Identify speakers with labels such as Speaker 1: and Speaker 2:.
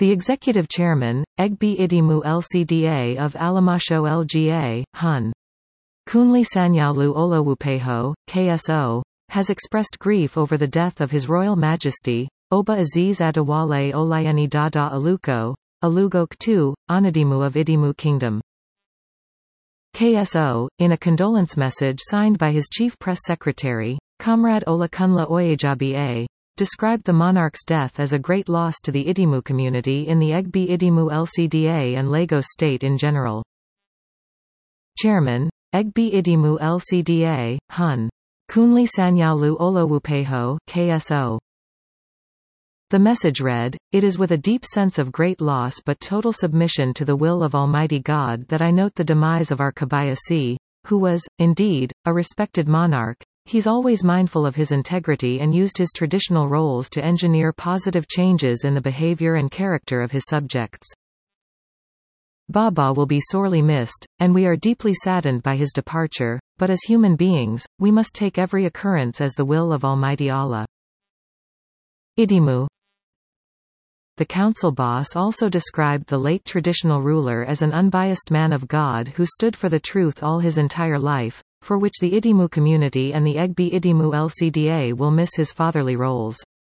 Speaker 1: The executive chairman, Egbe Idimu LCDA of Alamasho LGA, Hun. Kunle Sanyalu Olowupeho, KSO, has expressed grief over the death of His Royal Majesty, Oba Aziz Adewale Olayeni Dada Aluko, Alugok II, Onodimu of Idimu Kingdom. KSO, in a condolence message signed by his chief press secretary, Comrade Olakunle Oyejabi A., described the monarch's death as a great loss to the Idimu community in the Egbe Idimu LCDA and Lagos State in general. Chairman, Egbe Idimu LCDA, Hun. Kunle Sanyalu Olowupeho, KSO. The message read, "It is with a deep sense of great loss but total submission to the will of Almighty God that I note the demise of our Kabayasi, who was, indeed, a respected monarch. He's always mindful of his integrity and used his traditional roles to engineer positive changes in the behavior and character of his subjects. Baba will be sorely missed, and we are deeply saddened by his departure, but as human beings, we must take every occurrence as the will of Almighty Allah." Idimu. The council boss also described the late traditional ruler as an unbiased man of God who stood for the truth all his entire life, for which the Idimu community and the Egbe Idimu LCDA will miss his fatherly roles.